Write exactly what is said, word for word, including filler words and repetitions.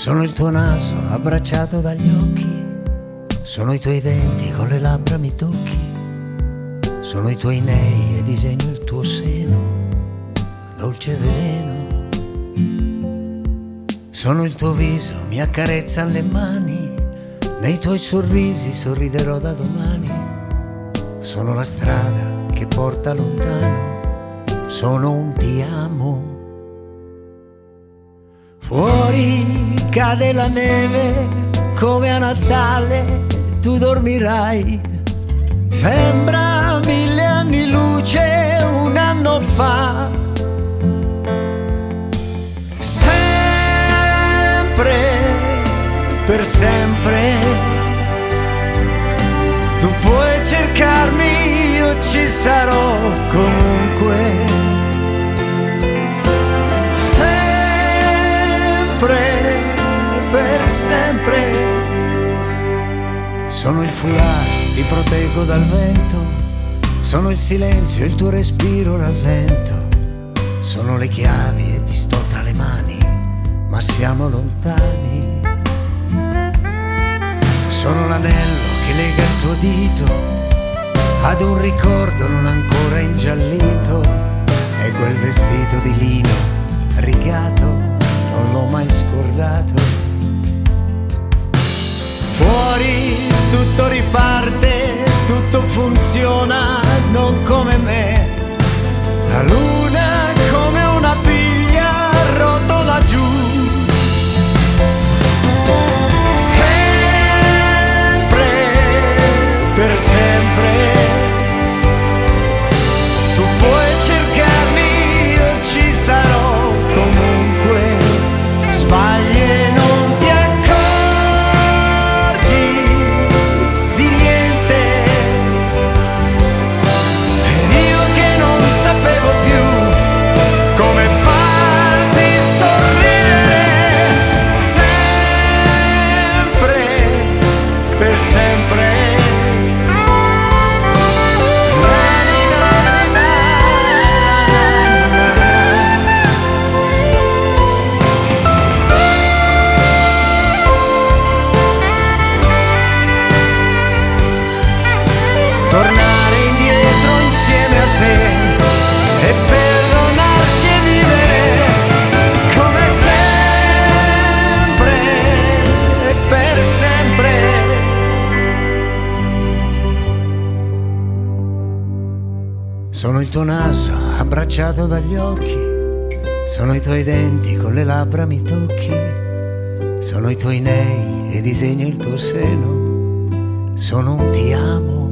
Sono il tuo naso abbracciato dagli occhi, sono i tuoi denti con le labbra mi tocchi, sono i tuoi nei e disegno il tuo seno, dolce veleno. Sono il tuo viso, mi accarezza le mani, nei tuoi sorrisi sorriderò da domani. Sono la strada che porta lontano, sono un ti amo. Fuori cade la neve come a Natale, tu dormirai. Sembra mille anni luce un anno fa. Sempre, per sempre, tu puoi cercarmi, io ci sarò comunque. Per sempre. Sono il foulard, ti proteggo dal vento, sono il silenzio, il tuo respiro rallento, sono le chiavi e ti sto tra le mani, ma siamo lontani. Sono l'anello che lega il tuo dito ad un ricordo non ancora ingiallito, e quel vestito di lino rigato non l'ho mai scordato. Fuori tutto riparte, tutto funziona, non come me. La luna come una biglia rotola giù. Sempre, per sempre, tu puoi cercarmi, io ci sarò comunque. Sbagli e non ti accorgi di niente, ed io che non sapevo più come farti sorridere. Sempre, per sempre. Tornare indietro insieme a te e perdonarsi e vivere come sempre e per sempre. Sono il tuo naso abbracciato dagli occhi, sono i tuoi denti con le labbra mi tocchi, sono i tuoi nei e disegno il tuo seno, sono un ti amo.